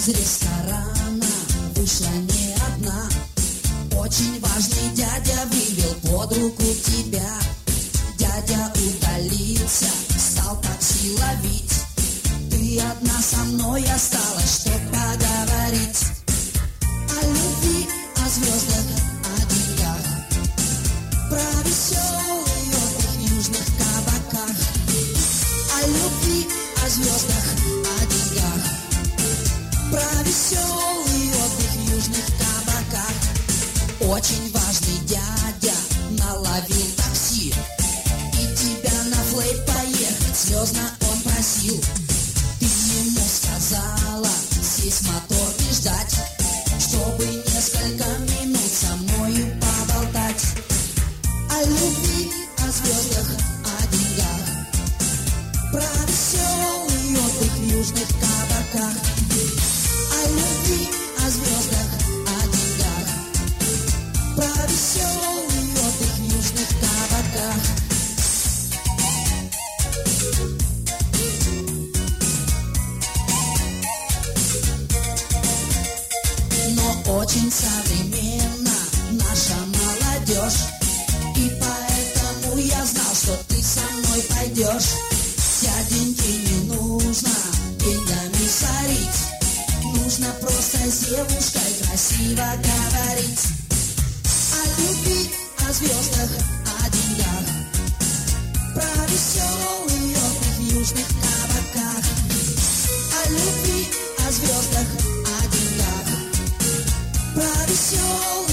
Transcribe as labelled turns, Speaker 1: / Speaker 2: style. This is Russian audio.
Speaker 1: Из ресторана вышла не одна. Очень важный дядя вывел под руку тебя. Дядя удалился, стал такси ловить. Ты одна со мной осталась, чтоб поговорить. О любви, о звездах, о деньгах, про веселый отдых в южных кабаках. О любви, о звездах, о деньгах, про веселый отдых в южных кабаках. Очень важный дядя наловил такси, и тебя на флейт поехать слезно он просил. Ты ему сказала сесть в мотор и ждать, чтобы несколько минут со мною поболтать. О любви, о звездах, о деньгах, про веселый отдых в южных кабаках. О любви, о звездах, о деньгах, про веселый отдых в южных кабаках. Но очень современна наша молодежь, и поэтому я знал, что ты со мной пойдешь. Дяденьке не нужно деньгами сорить, нужно просто с девушкой красиво говорить. О любви, о звездах, о деньгах, про веселый отдых в южных кабаках. О любви, о звездах, о деньгах, про веселый